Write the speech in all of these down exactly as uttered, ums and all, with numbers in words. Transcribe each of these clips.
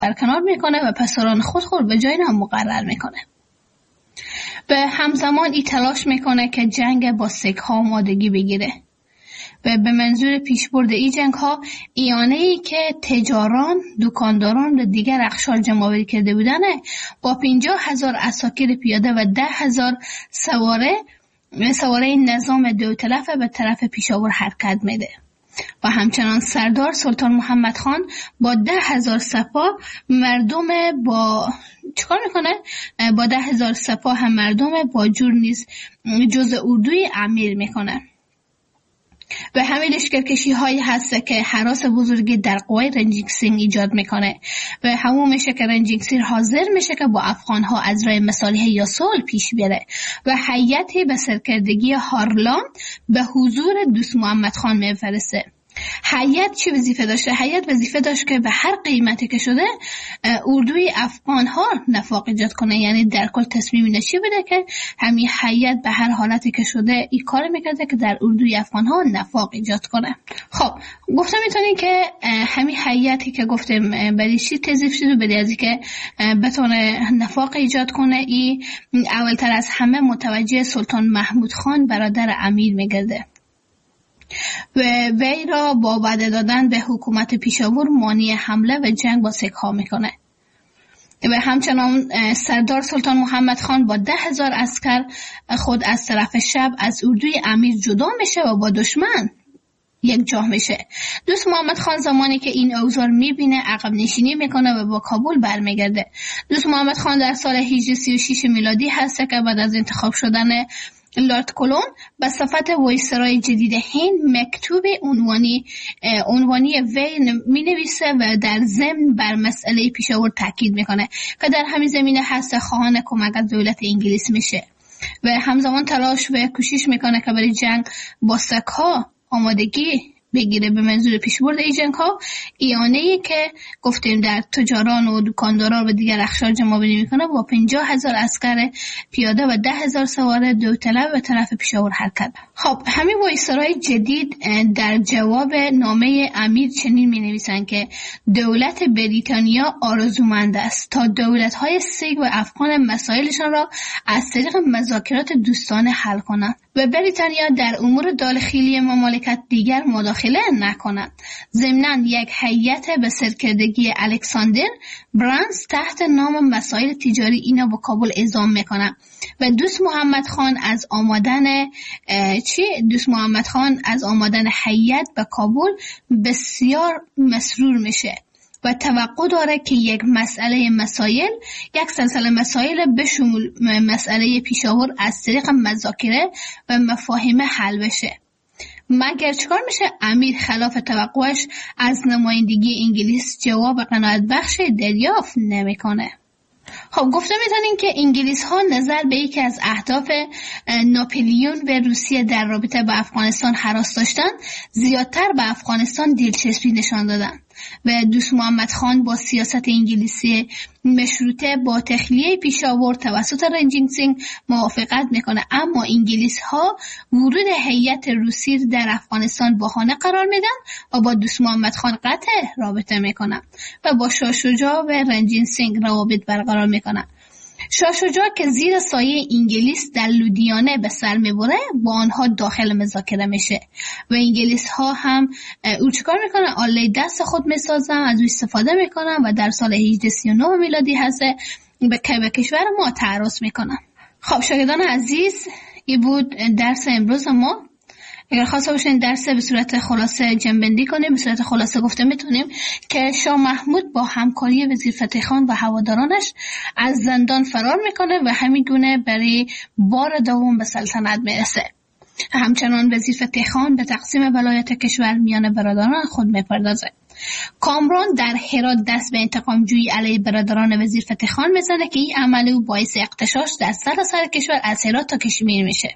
برکنار میکنه و پسران خود خود به جای نام مقرر میکنه. به همزمان ای تلاش میکنه که جنگ با سیک ها آمادگی بگیره و به منظور پیشبرد این جنگ ها ایانه ای که تجاران، دکانداران و دیگر اقشار جمع‌آوری کرده بودنه با پنجاه هزار عساکر پیاده و ده هزار سواره سواره نظام دوطلف به طرف پیشاور حرکت میده و همچنان سردار سلطان محمد خان با ده هزار سپاه مردم با چیکار میکنه؟ با ده هزار سپاه هم مردم با جور نیز جز اردوی امیر میکنه. و همین لشکرکشی هایی هست که هراس بزرگی در قوای رنجینگ سینگ ایجاد میکنه و همون میشه که رنجینگ سینگ حاضر میشه که با افغان ها از راه مصالح یا صلح پیش بره و هیئتی به سرکردگی هارلان به حضور دوست محمد خان میفرسته. هیئت چی وظیفه داشته؟ هیئت وظیفه داشت که به هر قیمتی که شده اردوی افغان ها نفاق ایجاد کنه، یعنی در کل تصمیم اینه چی بده که همین هیئت به هر حالتی که شده این کار میکرده که در اردوی افغان ها نفاق ایجاد کنه. خب گفتم میتونین که همین هیئتی که گفتم برای چی تضیف شده، برای از اینکه بتونه نفاق ایجاد کنه، ای اولتر از همه متوجه سلطان محمود خان برادر امیر میگرده و وی را با وعده دادن به حکومت پیشاور مانع حمله و جنگ با سیک ها میکنه. و همچنان سردار سلطان محمد خان با ده هزار عسکر خود از طرف شب از اردوی امیر جدا میشه و با دشمن یک جا میشه. دوست محمد خان زمانی که این اوضاع میبینه عقب نشینی میکنه و با کابل برمیگرده. دوست محمد خان در سال هجده سی و شش میلادی هست که بعد از انتخاب شدن لارد کلون به صفت وایسرای جدید هند مکتوب عنوانی عنوانی وی می نویسه و در ضمن بر مسئله پیشاور تاکید میکنه که در همین زمینه هست خواهان کمک از دولت انگلیس میشه و همزمان تلاش و کوشش میکنه که برای جنگ با سک‌ها آمادگی بگیره به منظور پیشبرد این جنگ ها. ایانه‌ای که گفتیم در تجاران و دکانداران و دیگر اقشار جمع‌آوری میکنه با پنجاه هزار عسکر پیاده و ده هزار سوار دوطلب به طرف پیشاور حرکت. خب همین وایسرای جدید در جواب نامه امیر چنین می نویسند که دولت بریتانیا آرزومند است تا دولت‌های سیک و افغان مسائلشان را از طریق مذاکرات دوستانه حل کنند و بریتانیا در امور داخلی مملکت دیگر مداخله نکند. ضمناً یک هیئت به سرکردگی الکساندر برانس تحت نام مسائل تجاری اینا با کابل اعزام میکنه و دوست محمد خان از آمدن چی دوست محمد خان از آمدن هیئت به کابل بسیار مسرور میشه و توقع داره که یک مسئله مسائل یک سلسله مسائل به شمول مسئله پیشاور از طریق مذاکره و مفاهمه حل بشه. مگر چکار میشه؟ امیر خلاف توقعش از نمایندگی انگلیس جواب قناعت بخش دریافت نمیکنه. خب گفته میتونیم که انگلیس ها نظر به یکی از اهداف ناپلیون و روسیه در رابطه با افغانستان هراس داشتن زیادتر به افغانستان دلچسبی نشان دادن و دوست محمد خان با سیاست انگلیسی مشروطه با تخلیه پیشاور توسط رنجینگ سینگ موافقت میکنه، اما انگلیس ها ورود هیئت روسی در افغانستان بهانه قرار میدن و با دوست محمد خان قطع رابطه میکنن و با شاه شجاع و رنجینگ سینگ روابط برقرار میکنن. شاه شجاع که زیر سایه انگلیس در لودیانه به سر میبره با آنها داخل مذاکره میشه و انگلیس ها هم او چکار میکنن؟ آله دست خود میسازن، از او استفاده میکنن و در سال هجده سی و نه میلادی هست به کشور ما تعرض میکنن. خب شاگردان عزیز، این بود درس امروز ما. اگر خواسته باشین درس به صورت خلاصه جنبندی کنیم، به صورت خلاصه گفته میتونیم که شاه محمود با همکاری وزیر فتح خان و هوادارانش از زندان فرار میکنه و همین گونه برای بار دوم به سلطنت میرسه. همچنان وزیر فتح خان به تقسیم ولایت کشور میان برادران خود میپردازه. کامران در هرات دست به انتقام جویی علیه برادران وزیر فتح خان میزنه که این عمل او باعث اغتشاش در سراسر کشور از هرات تا کشمیر میشه.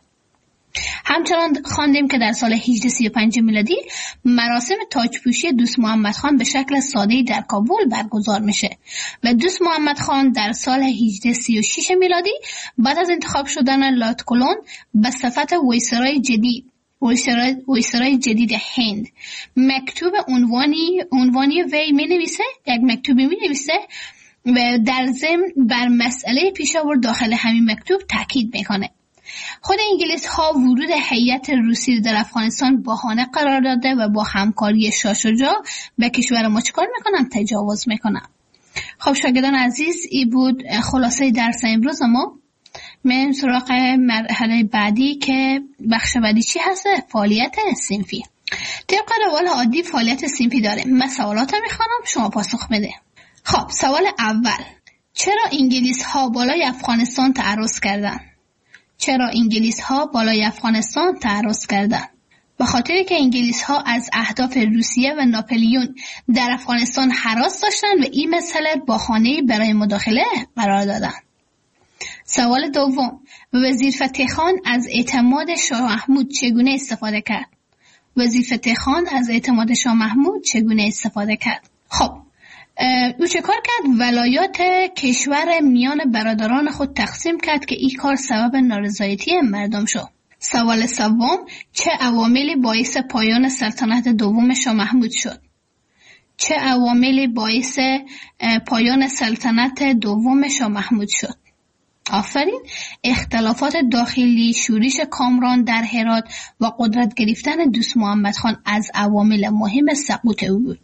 همچنان خواندیم که در سال هجده سی و پنج میلادی مراسم تاجپوشی دوست محمد خان به شکل ساده‌ای در کابل برگزار میشه و دوست محمد خان در سال هجده سی و شش میلادی بعد از انتخاب شدن لارد کلون به صفت وایسرای جدید ویسرای جدید هند مکتوب عنوانی عنوانی وی می نویسه، یک مکتوبی می نویسه و در ضمن بر مسئله پیشاور داخل همین مکتوب تاکید میکنه. خود انگلیس ها ورود هیئت روسی در افغانستان بهانه قرار داده و با همکاری شاه شجاع به کشور ما چیکار میکنن؟ تجاوز میکنن. خب شاگردان عزیز، این بود خلاصه درس امروز ما. من سراغ مرحله بعدی که بخش بعدی چی هست؟ فعالیت صنفی. طبق روال عادی فعالیت صنفی داره. من سوالات میخوانم، شما پاسخ بده. خب سوال اول، چرا انگلیس ها بالای افغانستان تعرض کردن؟ چرا انگلیس ها بالای افغانستان تعرض کردن؟ به خاطر که انگلیس ها از اهداف روسیه و ناپلیون در افغانستان هراس داشتن و این مسئله بهانه‌ای برای مداخله قرار دادن. سوال دوم، وزیر فتح خان از اعتماد شاه محمود چگونه استفاده کرد؟ وزیر فتح خان از اعتماد شاه محمود چگونه استفاده کرد؟ خب او چه کار کرد؟ ولایات کشور میان برادران خود تقسیم کرد که این کار سبب نارضایتی مردم شد. سوال سوم، چه عواملی باعث پایان سلطنت دوم شاه محمود شد؟ چه عواملی باعث پایان سلطنت دوم شاه محمود شد؟ آفرین. اختلافات داخلی، شورش کامران در هرات و قدرت گرفتن دوست محمد خان از عوامل مهم سقوط او بود.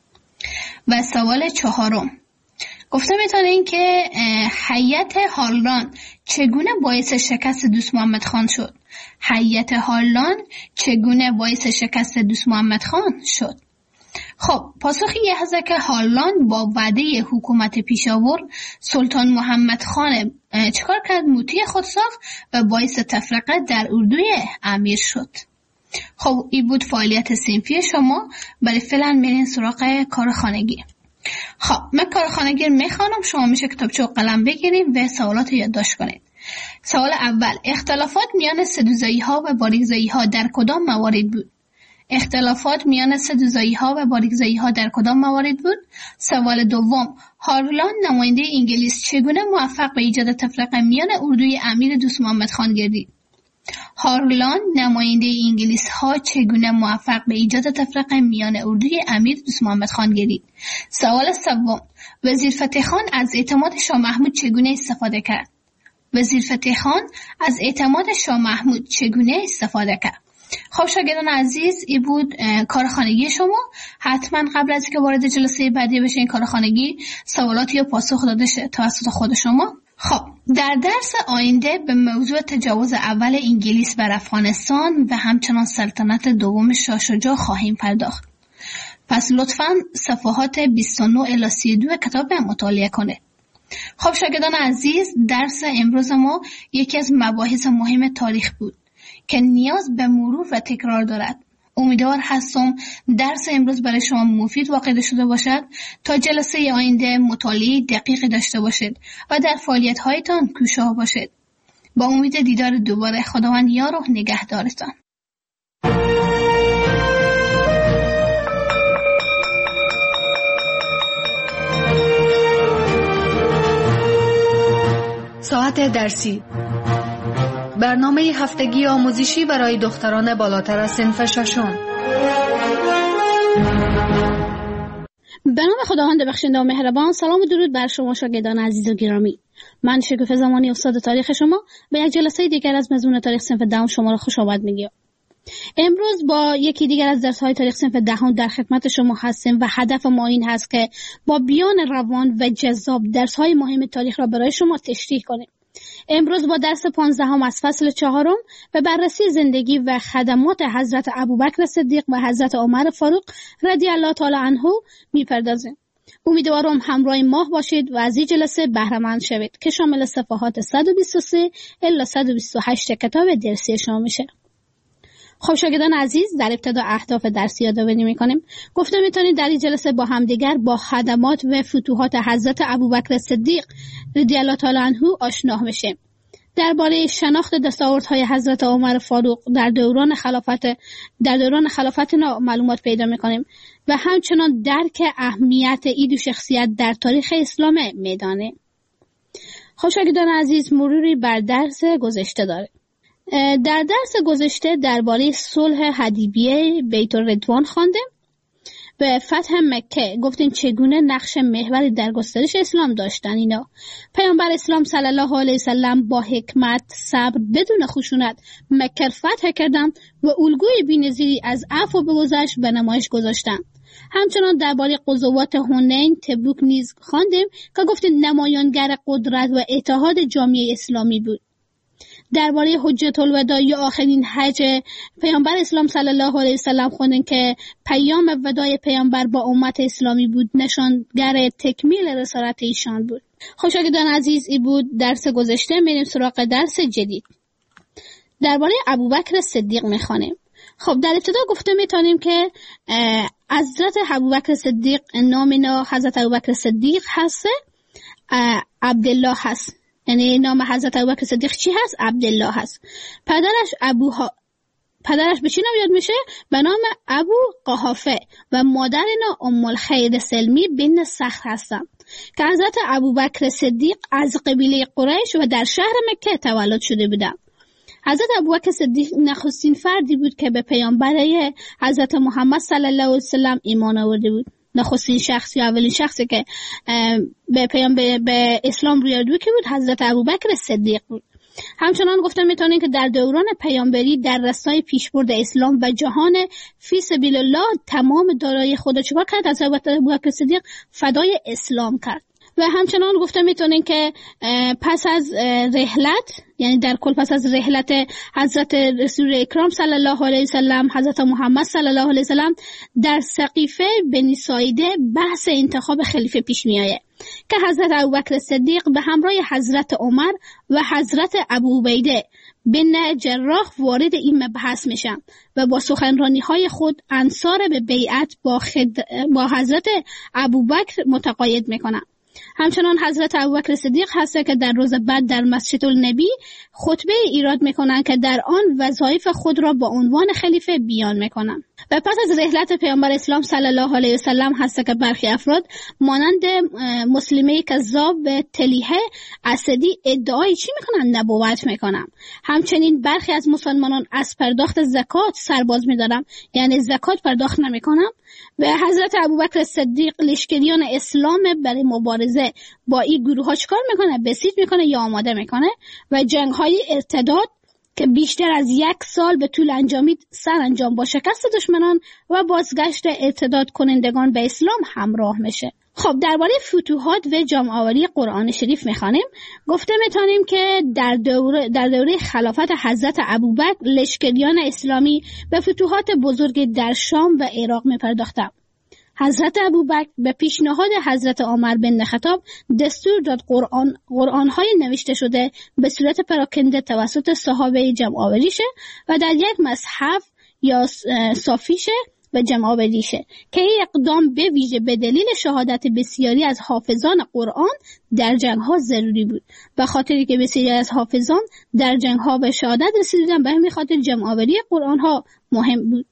و سوال چهارم، گفته میتونین که هیئت هارلان چگونه باعث شکست دوست محمد خان شد؟ هیئت هارلان چگونه باعث شکست دوست محمد خان شد؟ خب پاسخی یه هست که هارلان با وعده حکومت پیشاور سلطان محمد خان چکار کرد؟ موتی خود ساخت و باعث تفرقه در اردوی امیر شد. خب این بود فعالیت صنفی شما. برای فعلا برین سراغ کار خانگی. خب من کار خانگی رو میخوانم، شما میشه کتابچه و قلم بگیرید و سوالات رو یادداشت کنید. سوال اول، اختلافات میان سدوزایی ها و باریکزایی ها در کدام موارد بود؟ اختلافات میان سدوزایی ها و باریکزایی ها در کدام موارد بود؟ سوال دوم، هارلان نماینده انگلیس چگونه موفق به ایجاد تفرقه میان اردوی امیر دوست محمد خان گردید؟ هارلان نماینده انگلیس ها چگونه موفق به ایجاد تفرقه میان اردوی امیر دوست محمد خان گردید؟ سوال سوم، وزیر فتح خان از اعتماد شاه محمود چگونه استفاده کرد؟ وزیر فتح خان از اعتماد شاه محمود چگونه استفاده کرد؟ خب شاگردان عزیز، این بود کار خانگی شما. حتما قبل از اینکه وارد جلسه بعدی بشین کار خانگی سوالاتی رو پاسخ داده شه توسط خود شما. خب در درس آینده به موضوع تجاوز اول انگلیس بر افغانستان و همچنان سلطنت دوم شاه شجاع خواهیم پرداخت. پس لطفاً صفحات بیست و نه الی سی و دو کتاب مطالعه کنید. خب شاگردان عزیز، درس امروز ما یکی از مباحث مهم تاریخ بود که نیاز به مرور و تکرار دارد. امیدوار هستم درس امروز برای شما مفید واقع شده باشد تا جلسه آینده مطالعه دقیق داشته باشید و در فعالیت هایتان کوشاه باشید. با امید دیدار دوباره، خداوند یار و نگهدارتان. ساعت درسی، برنامه هفتگی آموزشی برای دختران بالاتر از صنف ششم. به نام خداوند بخشنده و مهربان. سلام و درود بر شما شاگردان عزیز و گرامی. من شکوفه زمانی استاد تاریخ شما به یک جلسه دیگر از مضمون تاریخ صنف دهم شما را خوش آمد میگم. امروز با یکی دیگر از درس‌های تاریخ صنف دهم در خدمت شما هستیم و هدف ما این هست که با بیان روان و جذاب درس‌های مهم تاریخ را برای شما تشریح کنیم. امروز با درس پانزدهم از فصل چهارم به بررسی زندگی و خدمات حضرت ابوبکر صدیق و حضرت عمر فاروق رضی الله تعالی عنه میپردازیم. امیدوارم همراه ماه باشید و از این جلسه بهره مند شوید که شامل صفحات صد و بیست و سه الی صد و بیست و هشت کتاب درسی شما میشه. خب شاگردان عزیز، در ابتدا اهداف درسی یادآوری می‌کنیم. گفته می‌تونید در این جلسه با همدیگر با خدمات و فتوحات حضرت ابوبکر صدیق رضی الله تعالی عنه آشنا بشیم. درباره شناخت دستاوردهای حضرت عمر فاروق در دوران خلافت در دوران خلافت معلومات پیدا می‌کنیم و همچنان درک اهمیت این دو شخصیت در تاریخ اسلام میدانه. خب شاگردان عزیز، مروری بر درس گذشته داره. در درس گذشته درباره صلح حدیبیه بیت الرضوان خواندیم. به فتح مکه گفتیم چگونه نقش محوری در گسترش اسلام داشتن اینا. پیامبر اسلام صلی الله علیه وسلم با حکمت، صبر، بدون خشونت مکه فتح کردند و الگوی بی‌نظیری از عفو و بگذشت به نمایش گذاشتند. همچنان درباره غزوات حنین، تبوک نیز خواندیم که گفتیم نمایانگر قدرت و اتحاد جامعه اسلامی بود. درباره حجت الوداع یا آخرین حج پیامبر اسلام صلی الله علیه وسلم خوندیم که پیام وداع پیامبر با امت اسلامی بود، نشانگر تکمیل رسالت ایشان بود. خب شاگردان عزیز، این بود درس گذشته. میریم سراغ درس جدید. درباره ابوبکر صدیق میخوانیم. خب در ابتدا گفته میتونیم که حضرت ابوبکر صدیق نام اینا حضرت ابوبکر صدیق هست، عبدالله هست. یعنی نام حضرت ابوبکر صدیق چی هست؟ عبدالله هست. پدرش ابوها پدرش به چی نام یاد میشه؟ به نام ابو قحافه و مادر اینا ام الخیر سلمی بنت صخر هستن که حضرت ابوبکر صدیق از قبیله قریش و در شهر مکه تولد شده بودن. حضرت ابوبکر صدیق نخستین فردی بود که به پیامبر حضرت محمد صلی الله علیه وسلم ایمان آورده بود. نخستین شخص یا اولین شخصی که به پیامبر به اسلام روی آورد که بود حضرت ابوبکر صدیق بود. همچنان گفتم میتونین که در دوران پیامبری در راستای پیشبرد اسلام و جهان فی سبیل الله تمام دارایی خود چیکار کرد؟ حضرت ابوبکر صدیق فدای اسلام کرد. و همچنان گفتم میتونین که پس از رحلت، یعنی در کل پس از رحلت حضرت رسول اکرام صلی الله علیه وسلم حضرت محمد صلی الله علیه وسلم در سقیفه بنی ساعده بحث انتخاب خلیفه پیش میآید که حضرت ابوبکر صدیق به همراه حضرت عمر و حضرت ابو عبیده بن جراح وارد این مبحث میشن و با سخنرانی های خود انصار به بیعت با, خد... با حضرت ابوبکر متقاعد میکنن. همچنان حضرت ابوبکر صدیق هست که در روز بعد در مسجد النبی خطبه ایراد میکنن که در آن وظایف خود را با عنوان خلیفه بیان میکنن. و پس از رحلت پیامبر اسلام صلی الله علیه وسلم هست که برخی افراد مانند مسلمه کذاب و تلیحه اسدی ادعای چی میکنن؟ نبوت میکنن. همچنین برخی از مسلمانان از پرداخت زکات سرباز میدارن، یعنی زکات پرداخت نمیکنن. و حضرت ابوبکر صدیق لشکریان اسلام برای مبارزه با این گروه ها چکار میکنه؟ بسیج میکنه یا آماده میکنه و جنگ های ارتداد که بیشتر از یک سال به طول انجامید سر انجام با شکست دشمنان و بازگشت ارتداد کنندگان به اسلام همراه میشه. خب درباره فتوحات و جمع آوری قرآن شریف میخوانیم. گفته میتونیم که در دوره در دوره خلافت حضرت ابوبکر لشکریان اسلامی به فتوحات بزرگ در شام و عراق میپرداختند. حضرت ابوبکر به پیشنهاد حضرت عمر بن خطاب دستور داد قرآن قرآن‌های نوشته شده به صورت پراکنده توسط صحابه جمع آوری شه و در یک مصحف یا صافی شه و جمع آوری شه که این اقدام به ویژه به دلیل شهادت بسیاری از حافظان قرآن در جنگ‌ها ضروری بود. به خاطری که بسیاری از حافظان در جنگ‌ها به شهادت رسیدن، به همین خاطر جمع آوری قرآن‌ها مهم بود.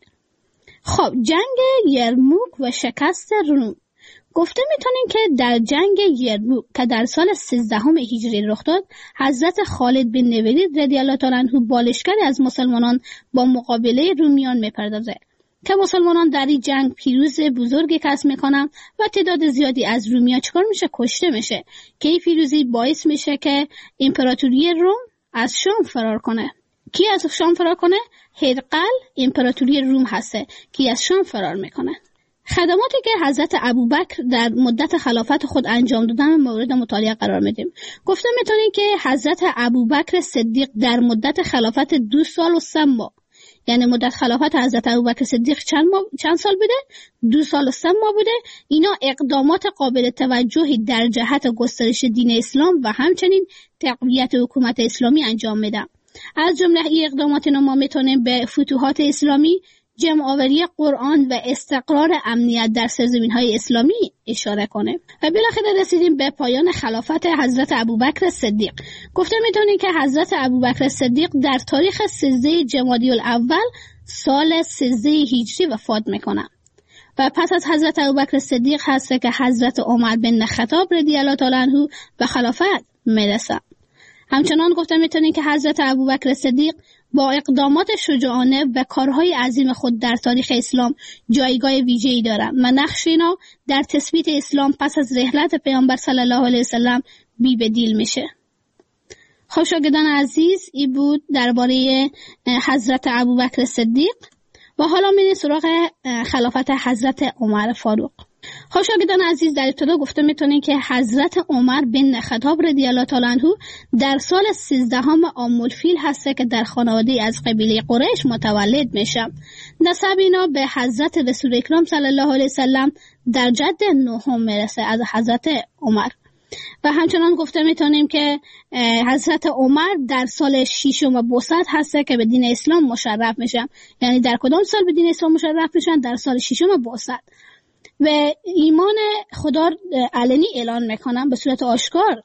خب جنگ یرموک و شکست روم. گفته میتونیم که در جنگ یرموک که در سال سیزدهم هجری رخ داد، حضرت خالد بن ولید رضی الله تعالی عنه با لشکری از مسلمانان با مقابله رومیان میپردازه که مسلمانان در این جنگ پیروز بزرگی کسب میکنن و تعداد زیادی از رومیان چکار میشه؟ کشته میشه که این پیروزی باعث میشه که امپراتوری روم از شام فرار کنه. کی از شام فرار کنه؟ هرقل امپراتوری روم هسته که از شام فرار میکنه. خدماتی که حضرت ابوبکر در مدت خلافت خود انجام دادن مورد مطالعه قرار میدیم. گفته میتونیم که حضرت ابوبکر صدیق در مدت خلافت دو سال و سه ماه، یعنی مدت خلافت حضرت ابوبکر صدیق چند ماه چند سال بوده؟ دو سال و سه ماه بوده. اینا اقدامات قابل توجهی در جهت گسترش دین اسلام و همچنین تقویت حکومت اسلامی انجام میدن. از جمله این اقدامات ما میتونیم به فتوحات اسلامی، جمع آوری قرآن و استقرار امنیت در سرزمین‌های اسلامی اشاره کنیم. و بالاخره رسیدیم به پایان خلافت حضرت ابوبکر صدیق. گفته میتونیم که حضرت ابوبکر صدیق در تاریخ سیزده جمادی الاول سال سیزده هجری وفات میکنه و پس از حضرت ابوبکر صدیق هست که حضرت عمر بن خطاب رضی الله تعالی عنه به خلافت میرسه. همچنان گفته میتونیم که حضرت ابوبکر صدیق با اقدامات شجاعانه و کارهای عظیم خود در تاریخ اسلام جایگاه ویژه‌ای دارند و نقش اینا در تثبیت اسلام پس از رحلت پیامبر صلی الله علیه وسلم بی بدیل میشه. خب شاگردان عزیز، این بود درباره حضرت ابوبکر صدیق و حالا میریم سراغ خلافت حضرت عمر فاروق. خب شاگردان عزیز، در ابتدا گفته میتونیم که حضرت عمر بن خطاب رضی الله تعالی عنه در سال سیزدهم عام الفیل هسته که در خانواده از قبیله قریش متولد میشه. نسب اینا به حضرت رسول اکرم صلی الله علیه وسلم در جد نهم میرسه از حضرت عمر. و همچنان گفته میتونیم که حضرت عمر در سال ششم بعثت هسته که به دین اسلام مشرف میشن. یعنی در کدام سال به دین اسلام مشرف میشن؟ در سال ششم بعثت. و ایمان خدا علنی اعلان میکنم، به صورت آشکار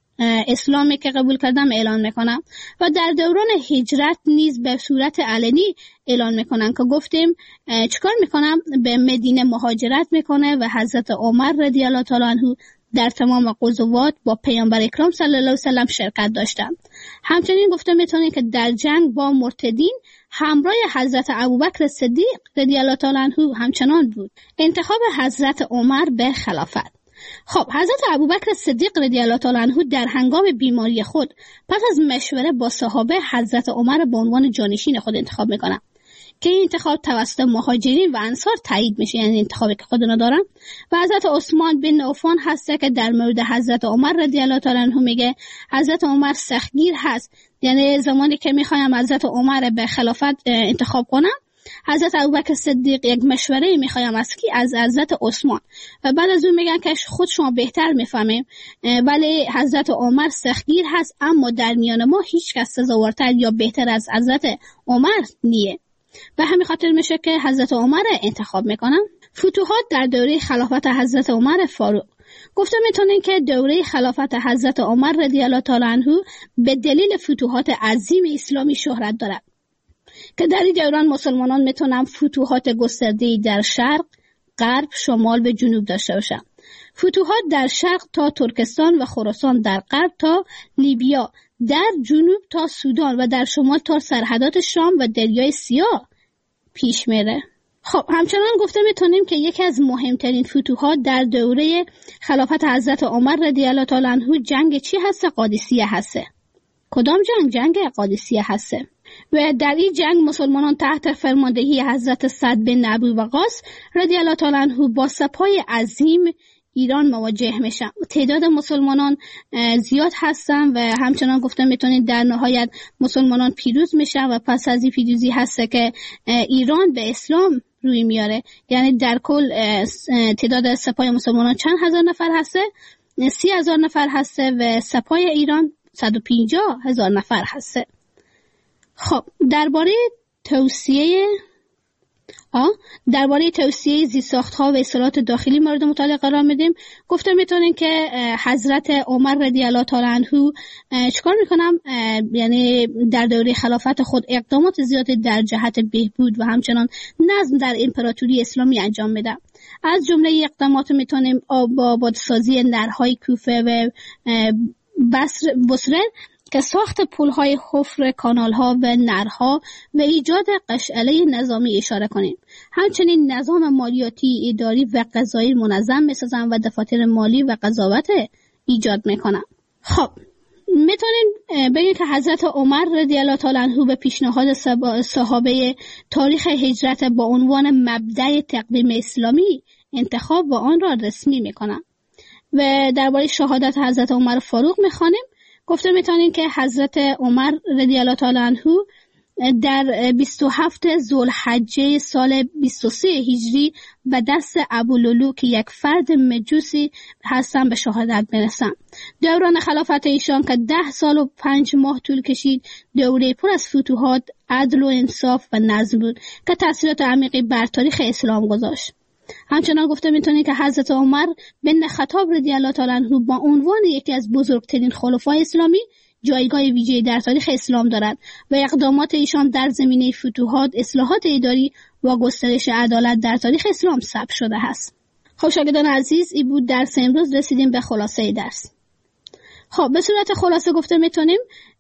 اسلامی که قبول کردم اعلان میکنم و در دوران هجرت نیز به صورت علنی اعلان میکنم که گفتیم چیکار میکنم؟ به مدینه مهاجرت میکنه و حضرت عمر رضی الله تعالی عنه در تمام غزوات با پیامبر اکرم صلی الله علیه وسلم شرکت داشتند. همچنین گفته میتونیم که در جنگ با مرتدین همراه حضرت ابوبکر صدیق رضی الله تعالی عنه همچنان بود. انتخاب حضرت عمر به خلافت. خب حضرت ابوبکر صدیق رضی الله تعالی عنه در هنگام بیماری خود پس از مشوره با صحابه حضرت عمر به عنوان جانشین خود انتخاب میکنند که این انتخاب توسط مهاجرین و انصار تایید میشه، یعنی انتخابی که خودنا دارن. و حضرت عثمان بن عفان هسته که در مورد حضرت عمر رضی الله تعالی عنه میگه حضرت عمر سختگیر هست، یعنی زمانی که میخوایم حضرت عمر به خلافت انتخاب کنم، حضرت ابوبکر صدیق یک مشوره میخوایم از کی؟ از حضرت عثمان. و بعد از اون میگن که خود شما بهتر میفهمیم، ولی حضرت عمر سختگیر هست، اما در میان ما هیچ کس سزاوارتر یا بهتر از حضرت عمر نیه. و همین خاطر میشه که حضرت عمر انتخاب میکنم. فتوحات در دوره خلافت حضرت عمر فاروق. گفته میتونین که دوره خلافت حضرت عمر رضی الله تعالی عنه به دلیل فتوحات عظیم اسلامی شهرت دارد که در این دوران مسلمانان میتونن فتوحات گسترده‌ای در شرق، غرب، شمال و جنوب داشته باشن. فتوحات در شرق تا ترکستان و خراسان، در غرب تا لیبیا، در جنوب تا سودان و در شمال تا سرحدات شام و دریای سیاه پیش میره. خب همچنان گفته میتونیم که یکی از مهمترین فتوحات در دوره خلافت حضرت عمر رضی الله تعالی عنه جنگ چی هسته؟ قادسیه هسته. کدام جنگ؟ جنگ قادسیه هسته. و در این جنگ مسلمانان تحت فرماندهی حضرت سعد بن ابی وقاص رضی الله تعالی عنه با سپاه عظیم ایران مواجه میشن. تعداد مسلمانان زیاد هستن و همچنان گفته میتونید در نهایت مسلمانان پیروز میشن و پس از این پیروزی هسته که ایران به اسلام روی میاره. یعنی در کل تعداد سپاه مسلمانان چند هزار نفر هسته؟ سی هزار نفر هسته و سپاه ایران صد و پنجاه هزار نفر هسته. خب درباره توصیه آه درباره توصیه زیرساخت‌ها و اصلاحات داخلی مورد مطالعه قرار میدیم. گفته میتونین که حضرت عمر رضی الله تعالی عنه چیکار میکنم؟ یعنی در دوره خلافت خود اقدامات زیادی در جهت بهبود و همچنان نظم در امپراتوری اسلامی انجام میدن. از جمله اقدامات میتونیم با آبادسازی نرهای کوفه و بصره بصره که ساخت پل‌های حفر کانال‌ها و نرها و ایجاد قشعله نظامی اشاره کنیم. همچنین نظام مالیاتی، اداری و قضایی منظم می‌سازن و دفاتر مالی و قضاوت ایجاد می‌کنن. خب میتونیم بگیم که حضرت عمر رضی الله تعالی عنه به پیشنهاد صحابه تاریخ هجرت با عنوان مبدأ تقویم اسلامی انتخاب و آن را رسمی می‌کنن. و درباره شهادت حضرت عمر فاروق می‌خوانیم. گفته میتونیم که حضرت عمر رضی الله تعالی عنه در بیست و هفت ذوالحجه سال بیست و سه هجری به دست ابولولو که یک فرد مجوسی هستن به شهادت برسن. دوران خلافت ایشان که ده سال و پنج ماه طول کشید، دوره پر از فتوحات، عدل و انصاف و نظم بود که تأثیرات عمیقی بر تاریخ اسلام گذاشت. همچنان گفته میتونی که حضرت عمر بن خطاب رضی الله تعالی عنه با عنوان یکی از بزرگترین خلفای اسلامی جایگاه ویژه‌ای در تاریخ اسلام دارد و اقدامات ایشان در زمینه فتوحات، اصلاحات اداری و گسترش عدالت در تاریخ اسلام ثبت شده است. خب شاگردان عزیز، این بود درس امروز. رسیدیم به خلاصه درس. خب به صورت خلاصه گفته میتونیم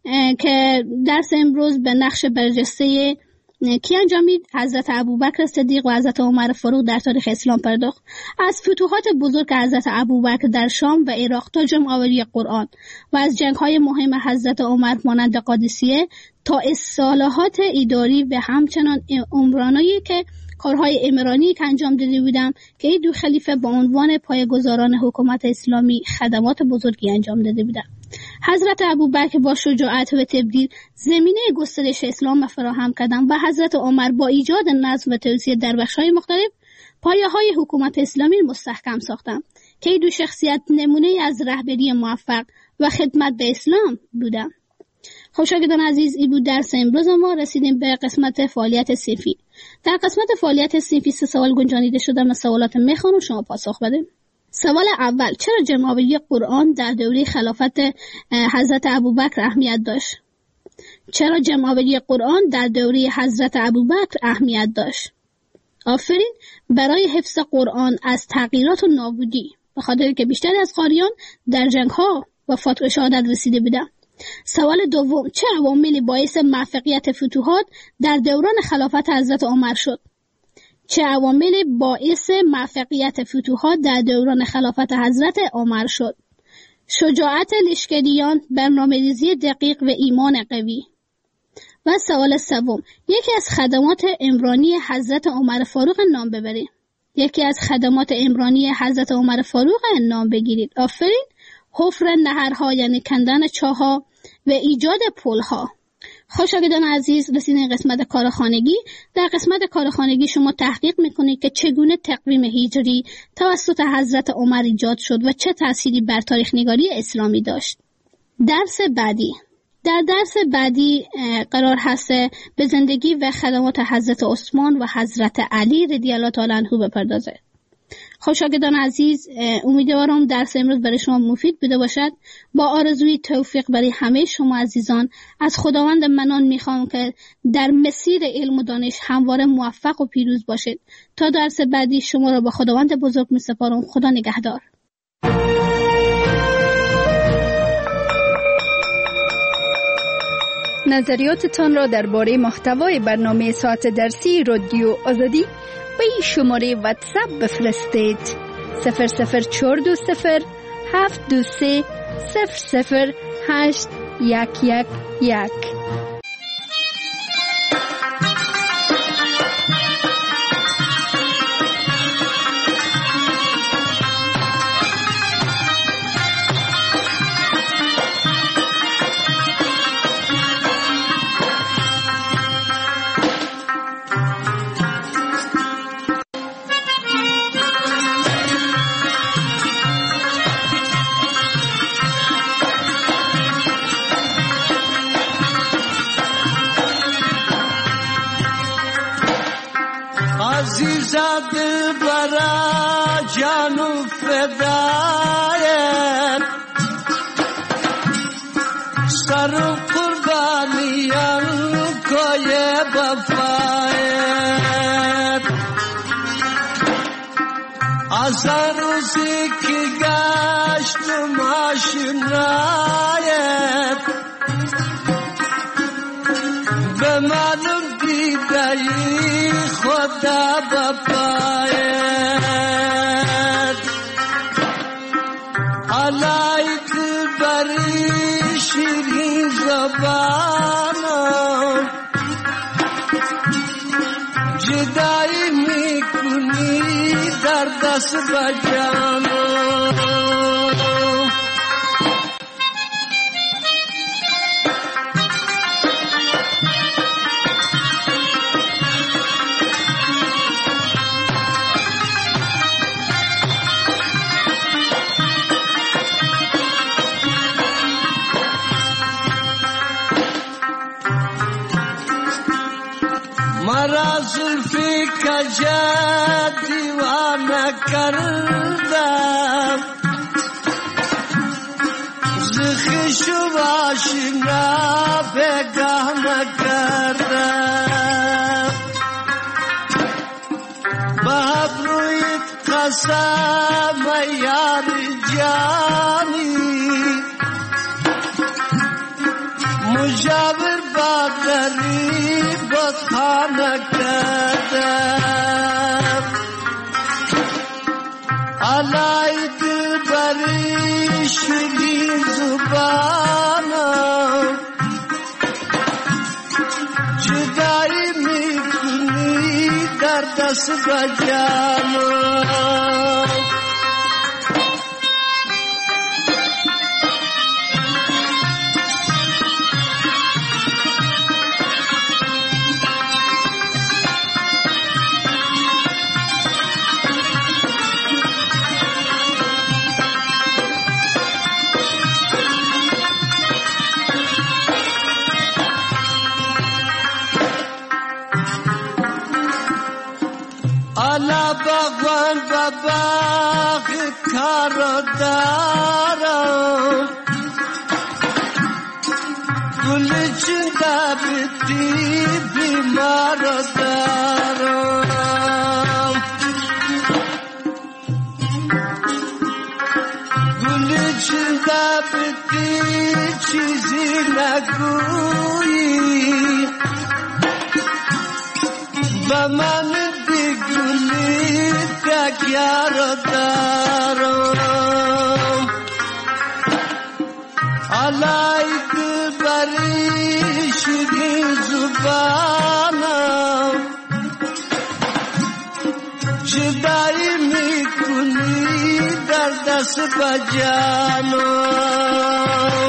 که درس امروز به نقش برجسته کی انجامید؟ حضرت ابوبکر صدیق و حضرت عمر فاروق در تاریخ اسلام پرداخت. از فتوحات بزرگ حضرت ابوبکر در شام و عراق تا جمع‌آوری قرآن و از جنگ‌های مهم حضرت عمر مانند قادسیه تا اصلاحات اداری و همچنان عمرانایی که کارهای عمرانی که انجام داده بودم که این دو خلیفه با عنوان پایه‌گذاران حکومت اسلامی خدمات بزرگی انجام داده بودند. حضرت ابوبکر با شجاعت و تبدیل زمینه گسترش اسلام فراهم کردند و حضرت عمر با ایجاد نظم و توسعه در بخش‌های مختلف پایه‌های حکومت اسلامی مستحکم ساختند که این دو شخصیت نمونه از رهبری موفق و خدمت به اسلام بودند. خب شاگردان عزیز، این بود درس امروز ما. رسیدیم به قسمت فعالیت صنفی. در قسمت فعالیت صنفی سه سوال گنجانیده شده. من سوالات میخوام و شما پاسخ بدید. سوال اول: چرا جمع‌آوری قرآن در دوره خلافت حضرت ابوبکر اهمیت داشت؟ چرا جمع‌آوری قرآن در دوره حضرت ابوبکر اهمیت داشت؟ آفرین. برای حفظ قرآن از تغییرات و نابودی، به خاطر که بیشتری از قاریان در جنگ‌ها وفات و شهادت رسیده بودند. سوال دوم: چه عواملی باعث موفقیت فتوحات در دوران خلافت حضرت عمر شد؟ چه عواملی باعث موفقیت فتوحات در دوران خلافت حضرت عمر شد؟ شجاعت لشکریان، برنامه‌ریزی دقیق و ایمان قوی. و سوال سوم: یکی از خدمات عمرانی حضرت عمر فاروق نام ببرید. یکی از خدمات عمرانی حضرت عمر فاروق نام بگیرید. آفرین. حفر نهرها یعنی کندن چاه‌ها و ایجاد پل‌ها. شاگردان عزیز، رسیدین قسمت کارخانگی. در قسمت کارخانگی شما تحقیق میکنید که چگونه تقویم هجری توسط حضرت عمر ایجاد شد و چه تأثیری بر تاریخ نگاری اسلامی داشت. درس بعدی. در درس بعدی قرار هست به زندگی و خدمات حضرت عثمان و حضرت علی رضی الله تعالی عنه بپردازه. خب شاگردان عزیز، امیدوارم درس امروز برای شما مفید بوده باشد. با آرزوی توفیق برای همه شما عزیزان، از خداوند منان میخوام که در مسیر علم و دانش همواره موفق و پیروز باشید. تا درس بعدی شما را با خداوند بزرگ میسپارم. خدا نگهدار. نظریاتتان را درباره محتوای برنامه ساعت درسی رادیو آزادی به این شماره واتساپ بفرستید: صفر صفر چهار دو صفر هفت دو سه صفر صفر هشت یک یک یک. عزیزت برا جان و فدایت، سر و قربانیم کوی وفایت. از روزی که گشتم آشنایت، به منم دیدی خدا بپایت. علایت بری شیرین زبانم، جدایی میکنی در دست بجانم. مرا زلفی کجا دیوانه کردم، زخیش و آشنا بگاه نکردم. به ابرویت قسم یار جانی، مجاور بدری باز خانه کردم علای دلبری شیرین زبانم جدایی میکنی در دست بجانم علا باغوان و باغ کار دارم گل چنده بدی بیمار دارم گل چنده بدی چیزی نگویی و من گلی تکیار دارم علای دلبری شیرین زبانم جدایی میکنی در دست بجانم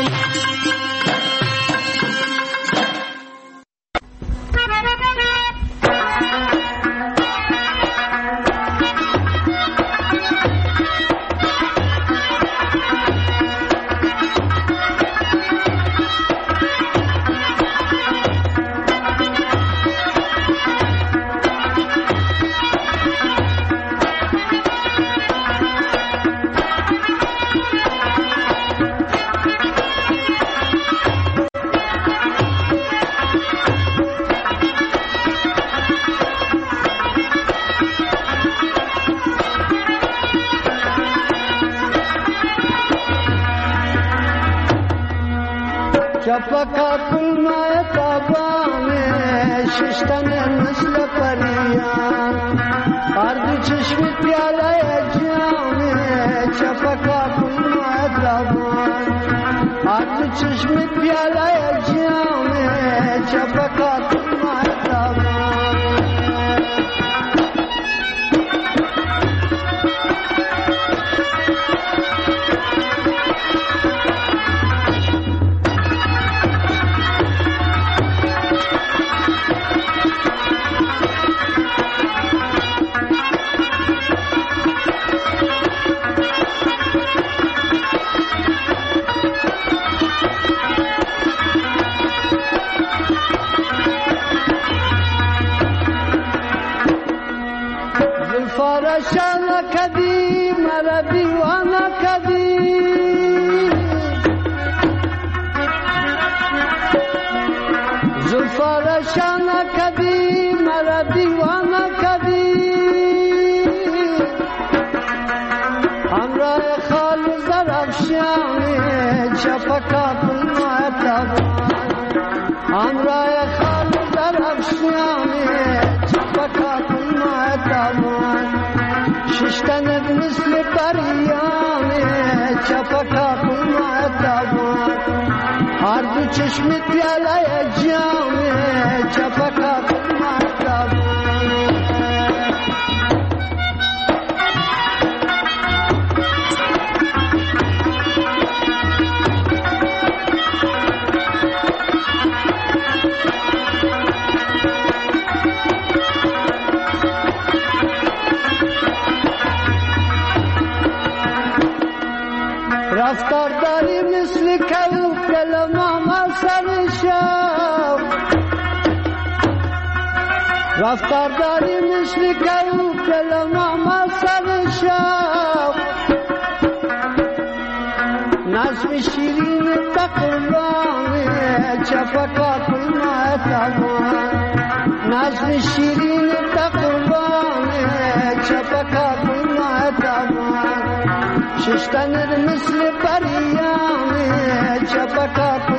چپکا کلمه تابانه ششتن مثل پریان آرد چشم پیاله جامه چپکا کلمه تابان آرد چشم پیاله جامه چپکا کلمه تابان فرشانا کدی مرا دیوانا کدی زلفارشانا کدی مرا دیوانا کدی همراه خال زرافشانی چپکا کلمه تابان همراه خال زرافشانی چپکا کلمه تابان ششتن مثل پریانه چپکا کلمه تابان هر دو چشم پیاله جامه چپکا کلمه تابان رفتار داری مثل کلوب دلمام سرشم رفتار داری مثل کلوب دلمام سرشم نظم شیرین بقربانه چپکا کلمه تابان نظم شیرین بقربانه چپکا کلمه تابان ششتن مثل پریانه چپکا